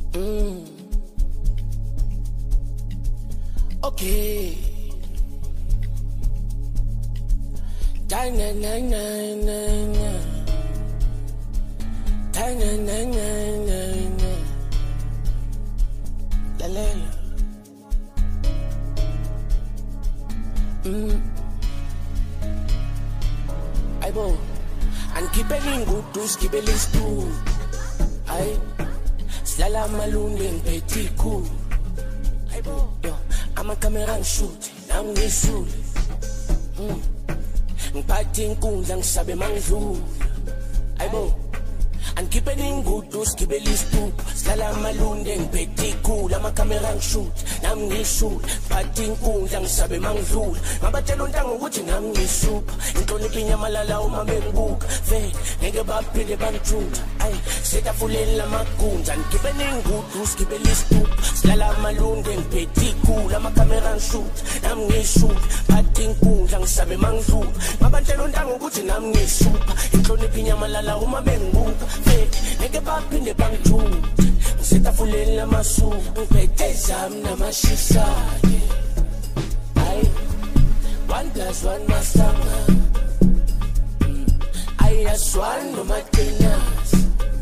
Okay. Dang, dang, dang, dang, dang, dang. Dang, dang, dang, dang, dang, dang. La la la. Aibo, angibele ngudu sigibele isitu. Ay, silala malunde ngiphethe ikhulu. Aibo, yo, ama-camera ngishuthi, nami ngisule. Ngiphathe inkundla ngisabe mangidlula. Aibo, angibele ngudu sigibele isitu. Silala malunde ngiphethe ikhulu, ama-camera ngishuthi, nami ngisule. Ngiphathe inkundla ngisabe mangidlula. Ngabatshela untanga ukuthi nami ngisupha. Inhlonipho inyamalala uma bengibuka. Vele ngeke baphinde bangijula. Ay, setafuleni lamagunja. Ngibele ngudu sigibele isitu. Silala malunde ngiphethe ikhulu, ama-camera ngishuthi, nami ngisule. Ngiphathe inkundla ngisabe mangidlula. Ngabatshela untanga ukuthi nami ngisupha. Inhlonipho inyamalala uma bengibuka. Vele ngeke baphinde bangijula. Setafuleni lamasuku ngiphethe zami namashisane. Ay, 1+1 masanga. Ay, aswan no matinas.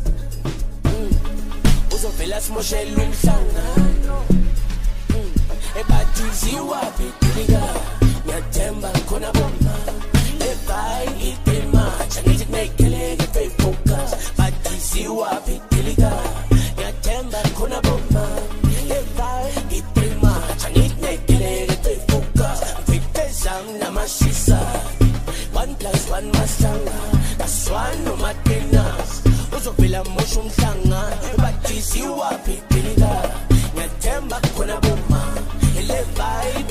Uzovela simoshela umhlangano. Ebatiziwa bidiliga. Ngiyathemba khona bomba. Lebhayi ngidemacha ngithi kunekeleke focus. Batiziwa bidiliga. Ngiyathemba khona bomba. Lebhayi ngidemacha ngithi kunekeleke focus. Ngiphethe namashisa. 1+1 masanga. Aswan no matinas. Uzovela mosha umhlangano. Ebatiziwa bidiliga. Ngiyathemba khona bomba. Lebhayi